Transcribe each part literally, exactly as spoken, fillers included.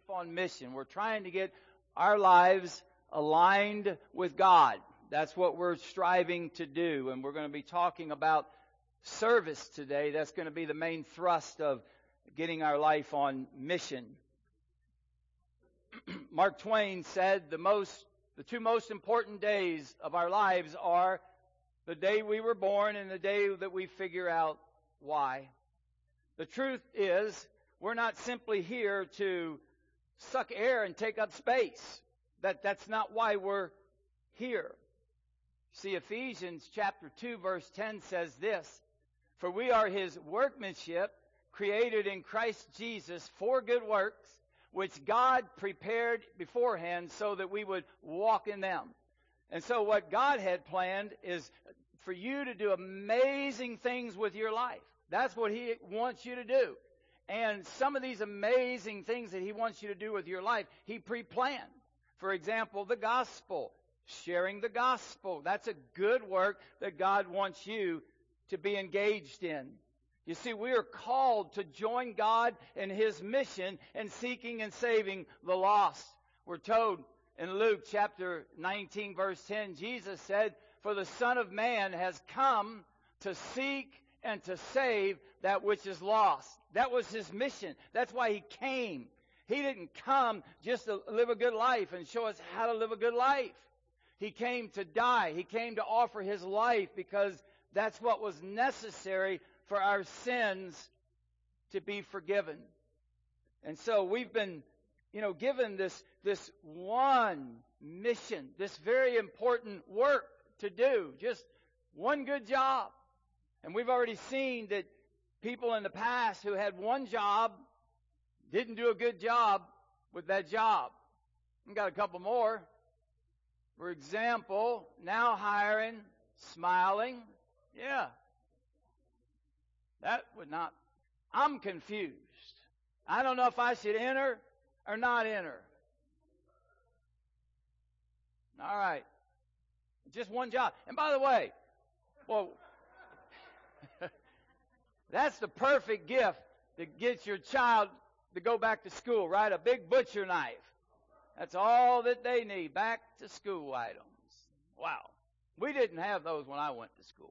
on mission. We're trying to get our lives aligned with God. That's what we're striving to do. And we're going to be talking about service today. That's going to be the main thrust of getting our life on mission. Mark Twain said the most, the two most important days of our lives are the day we were born and the day that we figure out why. The truth is, we're not simply here to suck air and take up space. That, that's not why we're here. See, Ephesians chapter two, verse ten says this, "For we are His workmanship, created in Christ Jesus for good works, which God prepared beforehand so that we would walk in them." And so what God had planned is for you to do amazing things with your life. That's what He wants you to do. And some of these amazing things that He wants you to do with your life, He pre-planned. For example, the gospel, sharing the gospel. That's a good work that God wants you to be engaged in. You see, we are called to join God in His mission in seeking and saving the lost. We're told in Luke chapter nineteen, verse ten, Jesus said, "For the Son of Man has come to seek and to save that which is lost." That was His mission. That's why He came. He didn't come just to live a good life and show us how to live a good life. He came to die. He came to offer His life because that's what was necessary for our sins to be forgiven. And so we've been, you know, given this, this one mission, this very important work to do, just one good job. And we've already seen that people in the past who had one job didn't do a good job with that job. We've got a couple more. For example, now hiring, smiling. Yeah. That would not, I'm confused. I don't know if I should enter or not enter. All right. Just one job. And by the way, well, that's the perfect gift that gets your child to go back to school, right? A big butcher knife. That's all that they need. Back to school items. Wow. We didn't have those when I went to school.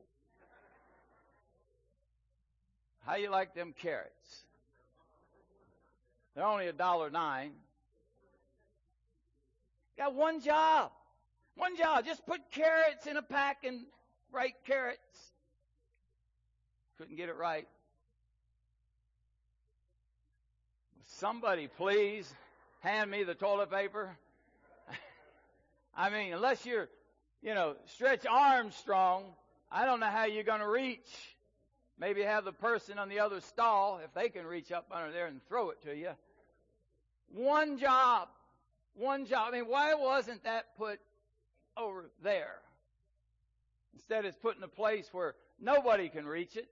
How you like them carrots? They're only a dollar nine. Got one job. One job. Just put carrots in a pack and write carrots. Couldn't get it right. Somebody please hand me the toilet paper. I mean, unless you're, you know, Stretch Armstrong, I don't know how you're going to reach. Maybe have the person on the other stall, if they can reach up under there and throw it to you. One job. One job. I mean, why wasn't that put over there? Instead, it's put in a place where nobody can reach it.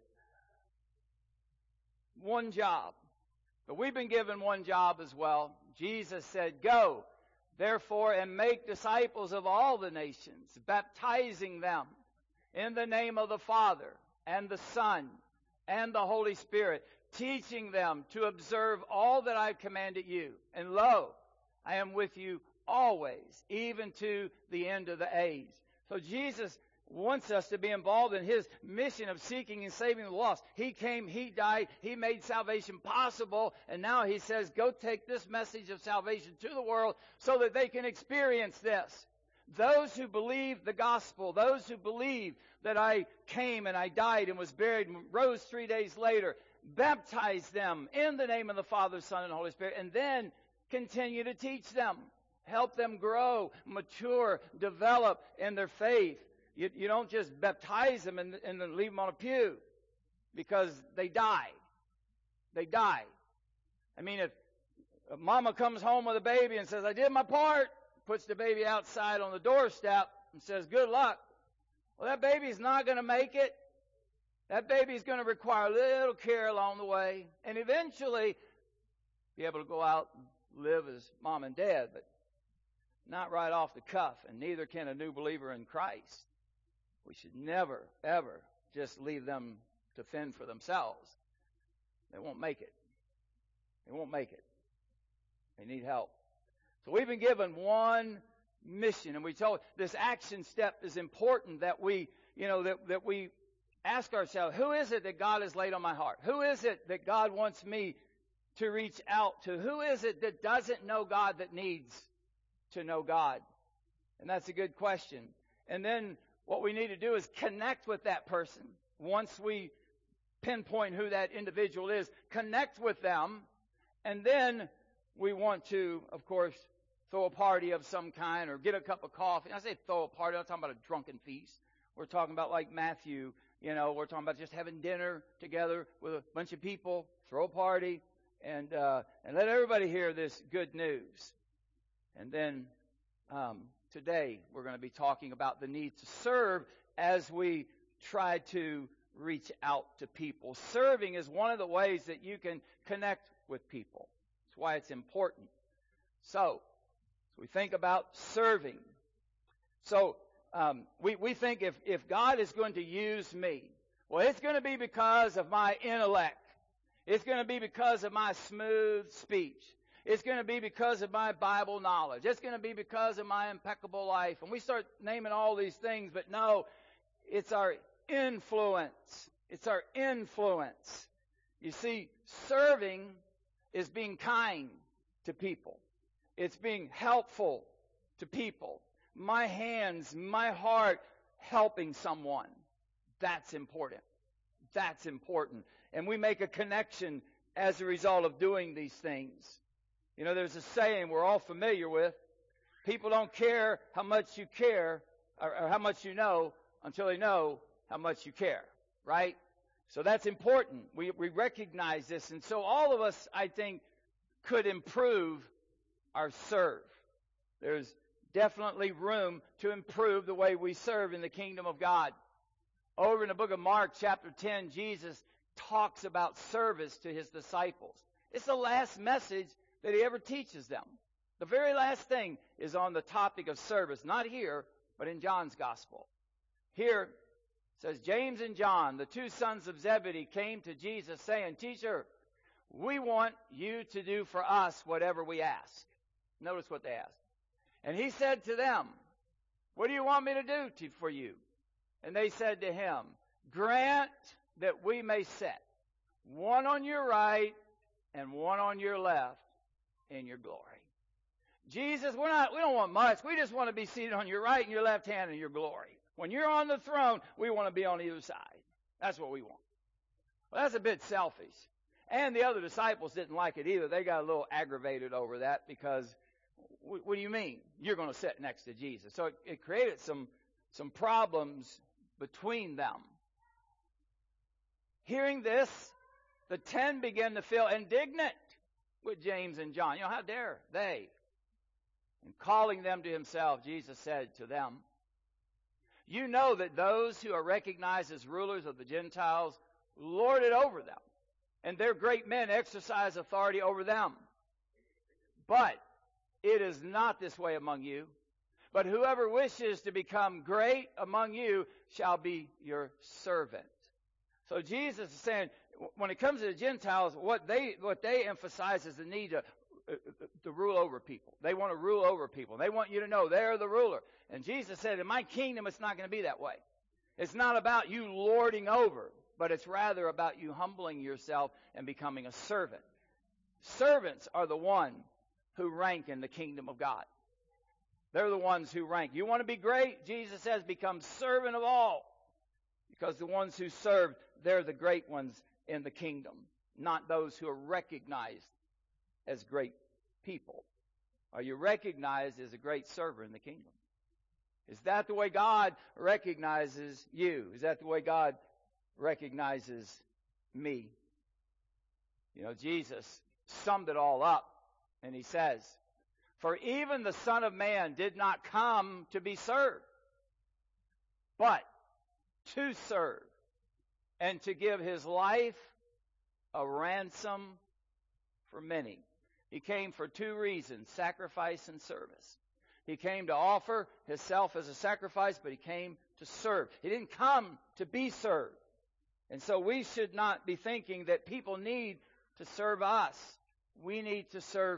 One job. But we've been given one job as well. Jesus said, "Go, therefore, and make disciples of all the nations, baptizing them in the name of the Father and the Son and the Holy Spirit, teaching them to observe all that I've commanded you. And lo, I am with you always, even to the end of the age." So Jesus wants us to be involved in His mission of seeking and saving the lost. He came, He died, He made salvation possible, and now He says, go take this message of salvation to the world so that they can experience this. Those who believe the gospel, those who believe that I came and I died and was buried and rose three days later, baptize them in the name of the Father, Son, and Holy Spirit, and then continue to teach them. Help them grow, mature, develop in their faith. You, you don't just baptize them and, and then leave them on a pew because they die. They die. I mean, if a mama comes home with a baby and says, "I did my part," puts the baby outside on the doorstep and says, "Good luck." Well, that baby's not going to make it. That baby's going to require a little care along the way and eventually be able to go out and live as mom and dad, but not right off the cuff, and neither can a new believer in Christ. We should never, ever just leave them to fend for themselves. They won't make it. They won't make it. They need help. So we've been given one mission, and we told this action step is important that we, you know, that, that we ask ourselves, who is it that God has laid on my heart? Who is it that God wants me to reach out to? Who is it that doesn't know God that needs to know God? And that's a good question. And then what we need to do is connect with that person. Once we pinpoint who that individual is, connect with them, and then we want to, of course, throw a party of some kind or get a cup of coffee. I say throw a party, I'm not talking about a drunken feast. We're talking about like Matthew, you know, we're talking about just having dinner together with a bunch of people, throw a party, and uh, and let everybody hear this good news. And then um, today we're going to be talking about the need to serve as we try to reach out to people. Serving is one of the ways that you can connect with people. That's why it's important. So, so we think about serving. So um, we, we think if, if God is going to use me, well, it's going to be because of my intellect. It's going to be because of my smooth speech. It's going to be because of my Bible knowledge. It's going to be because of my impeccable life. And we start naming all these things, but no, it's our influence. It's our influence. You see, serving is being kind to people. It's being helpful to people. My hands, my heart, helping someone. That's important. That's important. And we make a connection as a result of doing these things. You know, there's a saying we're all familiar with. People don't care how much you care or, or how much you know until they know how much you care, right? So that's important. We, we recognize this. And so all of us, I think, could improve our serve. There's definitely room to improve the way we serve in the kingdom of God. Over in the book of Mark, chapter ten, Jesus talks about service to his disciples. It's the last message that he ever teaches them. The very last thing is on the topic of service, not here, but in John's gospel. Here it says, James and John, the two sons of Zebedee, came to Jesus saying, Teacher, we want you to do for us whatever we ask. Notice what they asked. And he said to them, what do you want me to do to, for you? And they said to him, grant that we may sit, one on your right and one on your left in your glory. Jesus, we're not, we don't want much. We just want to be seated on your right and your left hand in your glory. When you're on the throne, we want to be on either side. That's what we want. Well, that's a bit selfish. And the other disciples didn't like it either. They got a little aggravated over that because, what do you mean? You're going to sit next to Jesus. So it, it created some, some problems between them. Hearing this, the ten began to feel indignant with James and John. You know, how dare they? And calling them to himself, Jesus said to them, you know that those who are recognized as rulers of the Gentiles lord it over them, and their great men exercise authority over them. But it is not this way among you. But whoever wishes to become great among you shall be your servant. So Jesus is saying, when it comes to the Gentiles, what they what they emphasize is the need to, uh, to rule over people. They want to rule over people. They want you to know they're the ruler. And Jesus said, in my kingdom, it's not going to be that way. It's not about you lording over, but it's rather about you humbling yourself and becoming a servant. Servants are the one who rank in the kingdom of God. They're the ones who rank. You want to be great? Jesus says, become servant of all. Because the ones who serve, they're the great ones in the kingdom, not those who are recognized as great people. Are you recognized as a great server in the kingdom? Is that the way God recognizes you? Is that the way God recognizes me? You know, Jesus summed it all up, and he says, for even the Son of Man did not come to be served, but to serve, and to give his life a ransom for many. He came for two reasons, sacrifice and service. He came to offer himself as a sacrifice, but he came to serve. He didn't come to be served. And so we should not be thinking that people need to serve us. We need to serve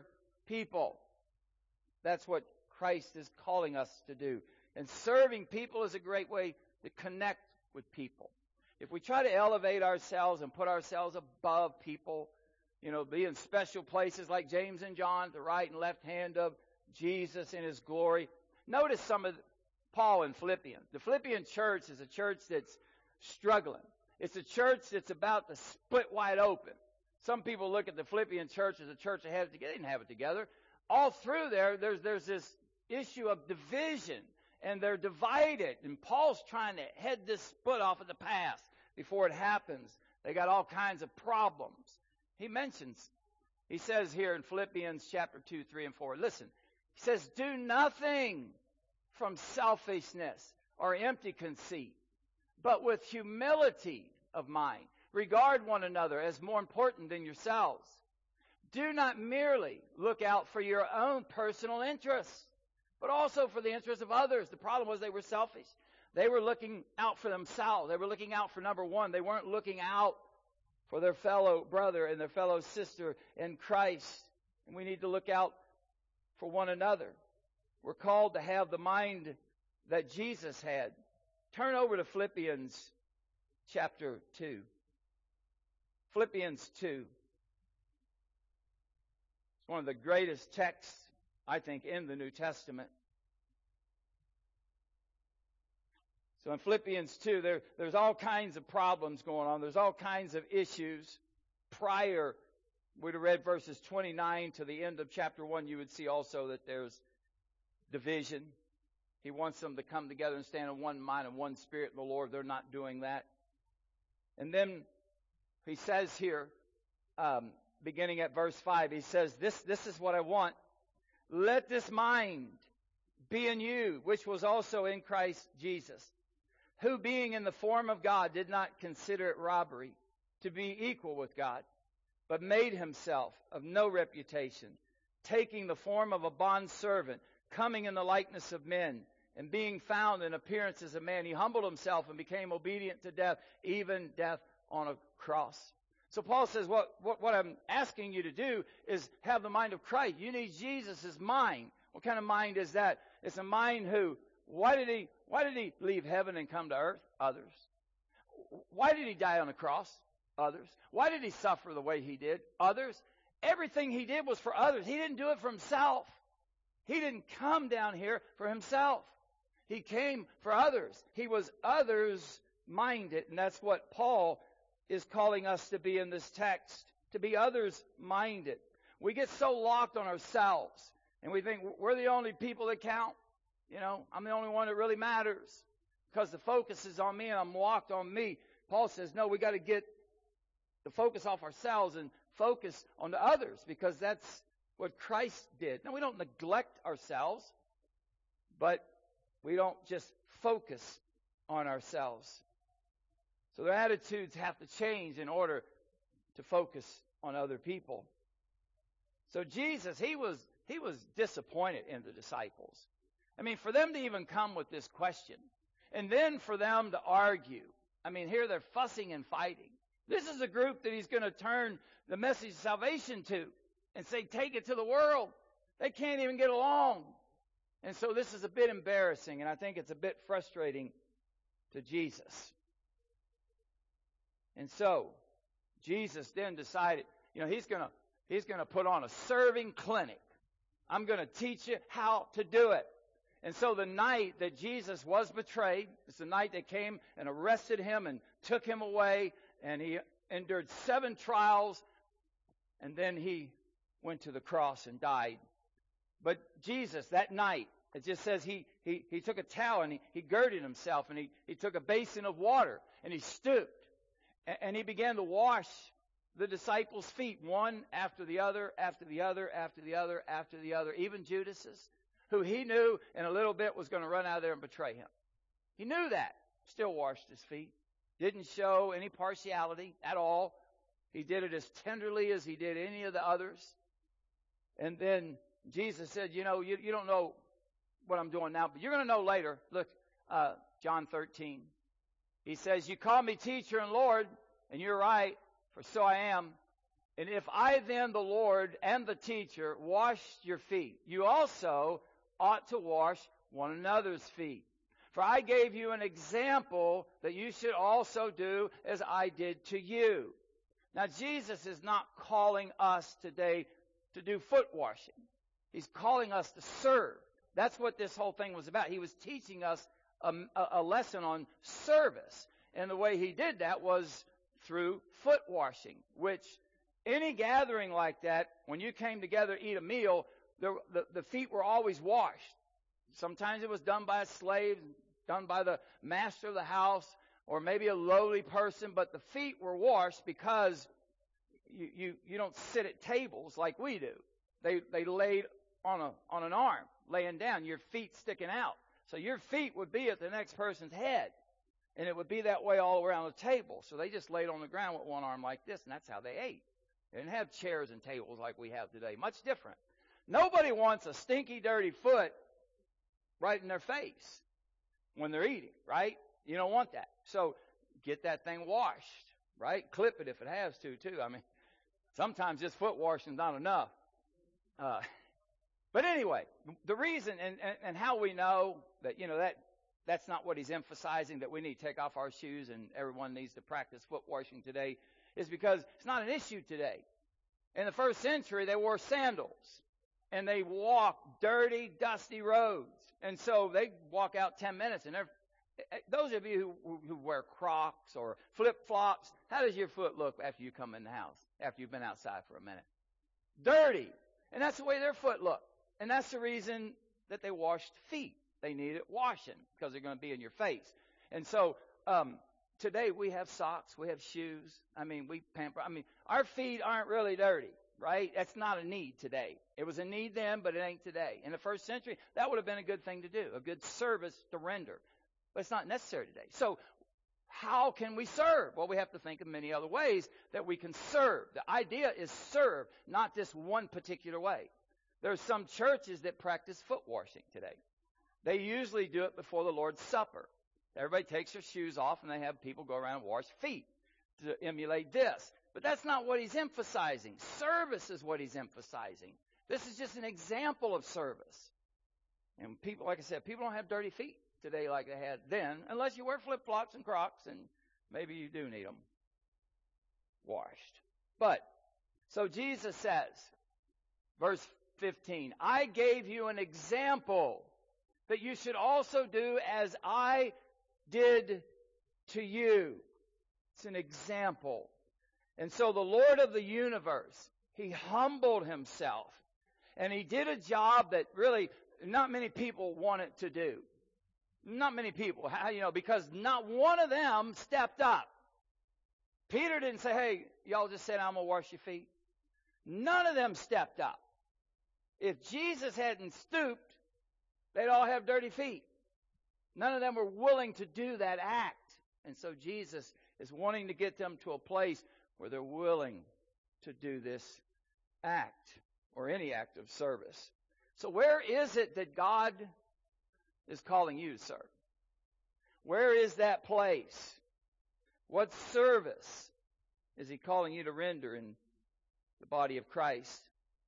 people. That's what Christ is calling us to do. And serving people is a great way to connect with people. If we try to elevate ourselves and put ourselves above people, you know, be in special places like James and John, the right and left hand of Jesus in his glory. Notice some of Paul in Philippians. The Philippian church is a church that's struggling. It's a church that's about to split wide open. Some people look at the Philippian church as a church that had it together. They didn't have it together. All through there, there's, there's this issue of division, and they're divided. And Paul's trying to head this split off at the pass before it happens. They got all kinds of problems. He mentions, he says here in Philippians chapter two, three, and four, listen, he says, do nothing from selfishness or empty conceit, but with humility of mind. Regard one another as more important than yourselves. Do not merely look out for your own personal interests, but also for the interests of others. The problem was they were selfish. They were looking out for themselves. They were looking out for number one. They weren't looking out for their fellow brother and their fellow sister in Christ. And we need to look out for one another. We're called to have the mind that Jesus had. Turn over to Philippians chapter two. Philippians two. It's one of the greatest texts, I think, in the New Testament. So in Philippians two, there, there's all kinds of problems going on. There's all kinds of issues. Prior, we'd have read verses twenty-nine to the end of chapter one. You would see also that there's division. He wants them to come together and stand in one mind and one spirit in the Lord. They're not doing that. And then he says here, um, beginning at verse five, he says, this, this is what I want. Let this mind be in you, which was also in Christ Jesus, who being in the form of God did not consider it robbery to be equal with God, but made himself of no reputation, taking the form of a bondservant, coming in the likeness of men, and being found in appearance as a man, he humbled himself and became obedient to death, even death on a cross. So Paul says, what, what, what I'm asking you to do is have the mind of Christ. You need Jesus' mind. What kind of mind is that? It's a mind who, why did he, why did he leave heaven and come to earth? Others. Why did he die on the cross? Others. Why did he suffer the way he did? Others. Everything he did was for others. He didn't do it for himself. He didn't come down here for himself. He came for others. He was others-minded, and that's what Paul is calling us to be in this text, to be others-minded. We get so locked on ourselves, and we think we're the only people that count. You know, I'm the only one that really matters because the focus is on me and I'm locked on me. Paul says, no, we got to get the focus off ourselves and focus on the others because that's what Christ did. Now, we don't neglect ourselves, but we don't just focus on ourselves. So their attitudes have to change in order to focus on other people. So Jesus, he was he was disappointed in the disciples. I mean, for them to even come with this question, and then for them to argue. I mean, here they're fussing and fighting. This is a group that he's going to turn the message of salvation to and say, take it to the world. They can't even get along. And so this is a bit embarrassing, and I think it's a bit frustrating to Jesus. And so Jesus then decided, you know, he's going to he's going to put on a serving clinic. I'm going to teach you how to do it. And so the night that Jesus was betrayed, it's the night they came and arrested him and took him away, and he endured seven trials, and then he went to the cross and died. But Jesus, that night, it just says he he, he took a towel and he, he girded himself, and he, he took a basin of water, and he stooped, and, and he began to wash the disciples' feet, one after the other, after the other, after the other, after the other, even Judas's, who he knew in a little bit was going to run out there and betray him. He knew that. Still washed his feet. Didn't show any partiality at all. He did it as tenderly as he did any of the others. And then Jesus said, you know, you, you don't know what I'm doing now, but you're going to know later. Look, uh, John thirteen. He says, you call me teacher and Lord, and you're right, for so I am. And if I then, the Lord and the teacher, washed your feet, you also ought to wash one another's feet. For I gave you an example that you should also do as I did to you. Now, Jesus is not calling us today to do foot washing. He's calling us to serve. That's what this whole thing was about. He was teaching us a, a lesson on service. And the way he did that was through foot washing, which any gathering like that, when you came together to eat a meal, the, the, the feet were always washed. Sometimes it was done by a slave, done by the master of the house, or maybe a lowly person, but the feet were washed because you, you, you don't sit at tables like we do. They, they laid on a, on an arm, laying down, your feet sticking out. So your feet would be at the next person's head. And it would be that way all around the table. So they just laid on the ground with one arm like this, and that's how they ate. They didn't have chairs and tables like we have today. Much different. Nobody wants a stinky, dirty foot right in their face when they're eating, right? You don't want that. So get that thing washed, right? Clip it if it has to, too. I mean, sometimes just foot washing is not enough. Uh, but anyway, the reason and, and, and how we know that, you know, that that's not what he's emphasizing, that we need to take off our shoes and everyone needs to practice foot washing today, is because it's not an issue today. In the first century, they wore sandals, and they walked dirty, dusty roads. And so they walk out ten minutes, and they're, those of you who, who wear Crocs or flip-flops, how does your foot look after you come in the house, after you've been outside for a minute? Dirty. And that's the way their foot looked. And that's the reason that they washed feet. They needed washing because they're going to be in your face. And so um, today we have socks, we have shoes. I mean, we pamper. I mean, our feet aren't really dirty, right? That's not a need today. It was a need then, but it ain't today. In the first century, that would have been a good thing to do, a good service to render. But it's not necessary today. So how can we serve? Well, we have to think of many other ways that we can serve. The idea is serve, not just one particular way. There's some churches that practice foot washing today. They usually do it before the Lord's Supper. Everybody takes their shoes off, and they have people go around and wash feet to emulate this. But that's not what he's emphasizing. Service is what he's emphasizing. This is just an example of service. And people, like I said, people don't have dirty feet today like they had then, unless you wear flip-flops and Crocs, and maybe you do need them washed. But, so Jesus says, verse fifteen, I gave you an example that you should also do as I did to you. It's an example. And so the Lord of the universe, he humbled himself. And he did a job that really not many people wanted to do. Not many people, how, you know, because not one of them stepped up. Peter didn't say, hey, y'all just said I'm going to wash your feet. None of them stepped up. If Jesus hadn't stooped, they'd all have dirty feet. None of them were willing to do that act. And so Jesus is wanting to get them to a place where they're willing to do this act or any act of service. So where is it that God is calling you to serve? Where is that place? What service is he calling you to render in the body of Christ?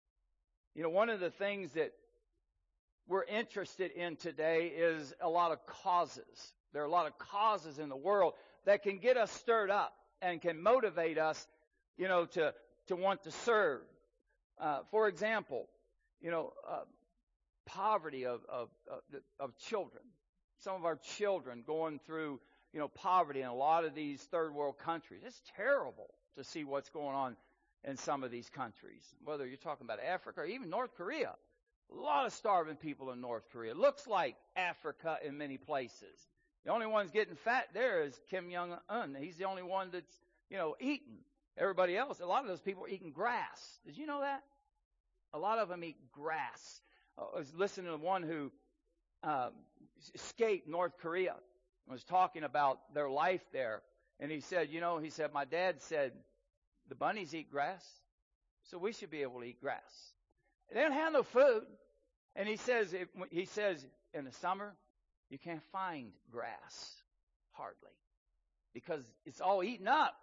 You know, one of the things that we're interested in today is a lot of causes. There are a lot of causes in the world that can get us stirred up and can motivate us, you know, to, to want to serve. Uh, for example, you know, uh, poverty of, of, of, of children. Some of our children going through, you know, poverty in a lot of these third world countries. It's terrible to see what's going on in some of these countries, whether you're talking about Africa or even North Korea. A lot of starving people in North Korea. Looks like Africa in many places. The only one's getting fat there is Kim Jong-un. He's the only one that's, you know, eating. Everybody else, a lot of those people are eating grass. Did you know that? A lot of them eat grass. I was listening to one who um, escaped North Korea, was talking about their life there. And he said, you know, he said, my dad said, the bunnies eat grass, so we should be able to eat grass. They don't have no food. And he says, if, he says, in the summer, you can't find grass, hardly, because it's all eaten up.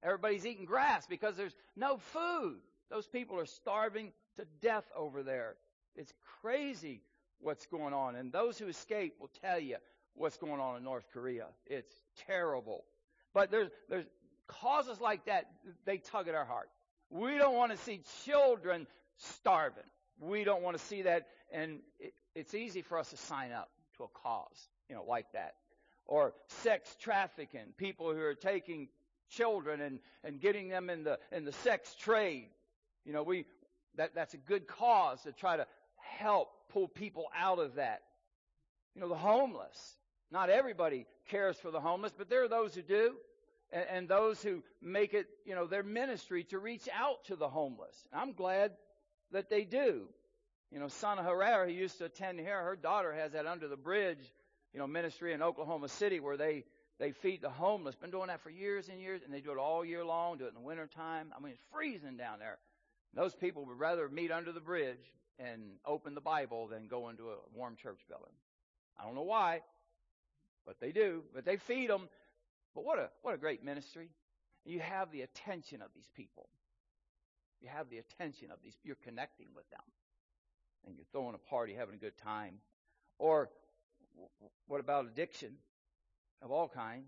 Everybody's eating grass because there's no food. Those people are starving to death over there. It's crazy what's going on. And those who escape will tell you what's going on in North Korea. It's terrible. But there's, there's causes like that, they tug at our heart. We don't want to see children starving. We don't want to see that. And it, it's easy for us to sign up to a cause, you know, like that. Or sex trafficking, people who are taking children and, and getting them in the in the sex trade. You know, we that that's a good cause to try to help pull people out of that. You know, the homeless. Not everybody cares for the homeless, but there are those who do, and, and those who make it, you know, their ministry to reach out to the homeless. I'm glad that they do. You know, Sana Herrera, who used to attend here, her daughter has that Under the Bridge, you know, ministry in Oklahoma City where they, they feed the homeless. Been doing that for years and years, and they do it all year long, do it in the wintertime. I mean, it's freezing down there. Those people would rather meet under the bridge and open the Bible than go into a warm church building. I don't know why, but they do. But they feed them. But what a what a great ministry. You have the attention of these people. You have the attention of these. You're connecting with them. And you're throwing a party, having a good time. Or what about addiction of all kinds?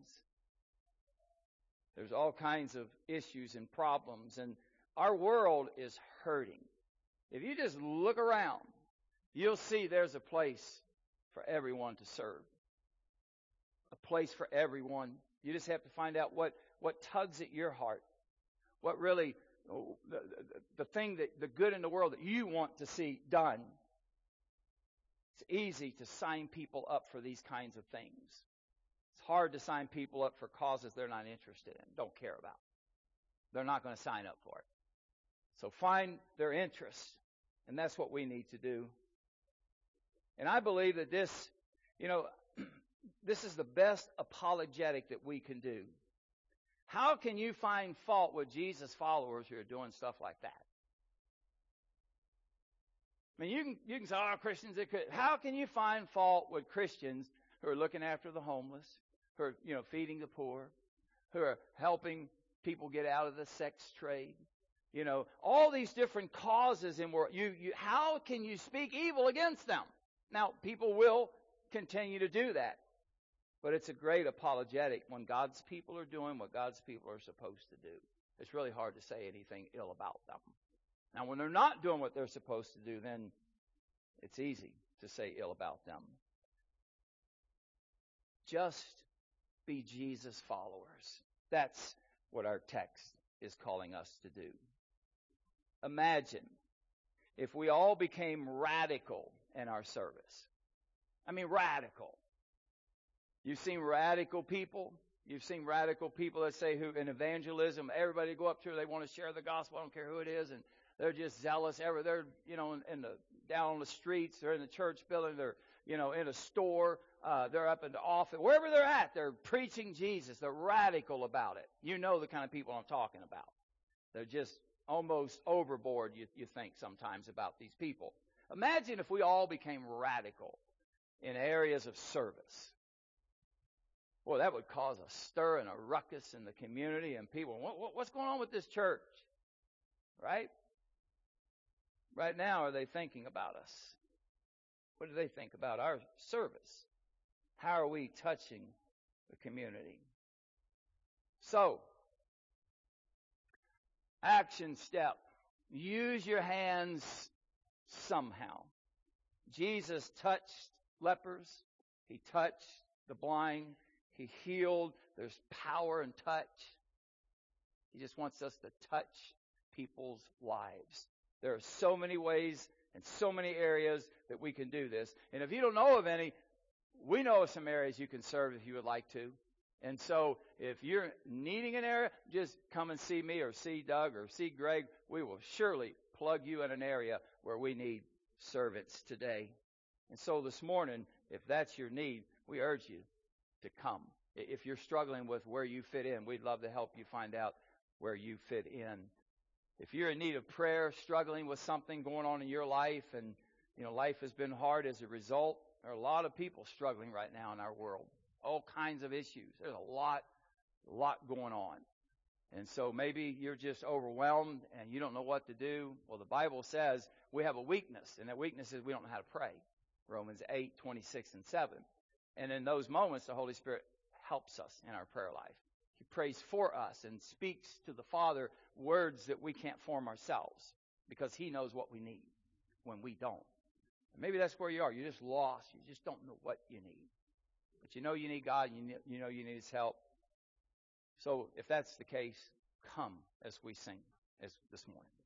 There's all kinds of issues and problems. And our world is hurting. If you just look around, you'll see there's a place for everyone to serve. A place for everyone. You just have to find out what, what tugs at your heart. What really, the, the, the thing that, the good in the world that you want to see done. It's easy to sign people up for these kinds of things. It's hard to sign people up for causes they're not interested in, don't care about. They're not going to sign up for it. So find their interest, and that's what we need to do. And I believe that this, you know, this is the best apologetic that we can do. How can you find fault with Jesus' followers who are doing stuff like that? I mean, you can you can say, oh, Christians, it could. How can you find fault with Christians who are looking after the homeless, who are, you know, feeding the poor, who are helping people get out of the sex trade? You know, all these different causes in world. You, you, how can you speak evil against them? Now, people will continue to do that. But it's a great apologetic when God's people are doing what God's people are supposed to do. It's really hard to say anything ill about them. Now, when they're not doing what they're supposed to do, then it's easy to say ill about them. Just be Jesus followers. That's what our text is calling us to do. Imagine if we all became radical in our service. I mean, radical. You've seen radical people. You've seen radical people that say who in evangelism, everybody go up to her, they want to share the gospel, I don't care who it is, and they're just zealous. Ever they're, you know, in, in the down on the streets, they're in the church building, they're, you know, in a store, uh, they're up in the office, wherever they're at, they're preaching Jesus. They're radical about it. You know the kind of people I'm talking about. They're just almost overboard, you, you think sometimes about these people. Imagine if we all became radical in areas of service. Well, that would cause a stir and a ruckus in the community, and people, what, what, what's going on with this church? Right? Right now, are they thinking about us? What do they think about our service? How are we touching the community? So, action step. Use your hands somehow. Jesus touched lepers. He touched the blind. He healed. There's power in touch. He just wants us to touch people's lives. There are so many ways and so many areas that we can do this. And if you don't know of any, we know of some areas you can serve if you would like to. And so if you're needing an area, just come and see me or see Doug or see Greg. We will surely plug you in an area where we need servants today. And so this morning, if that's your need, we urge you to come. If you're struggling with where you fit in, we'd love to help you find out where you fit in. If you're in need of prayer, struggling with something going on in your life, and you know life has been hard as a result, there are a lot of people struggling right now in our world. All kinds of issues. There's a lot, lot going on. And so maybe you're just overwhelmed and you don't know what to do. Well, the Bible says we have a weakness, and that weakness is we don't know how to pray. Romans eight, twenty-six and seven. And in those moments, the Holy Spirit helps us in our prayer life. He prays for us and speaks to the Father words that we can't form ourselves because He knows what we need when we don't. And maybe that's where you are. You're just lost. You just don't know what you need. But you know you need God. You know, you know you need His help. So if that's the case, come as we sing as this morning.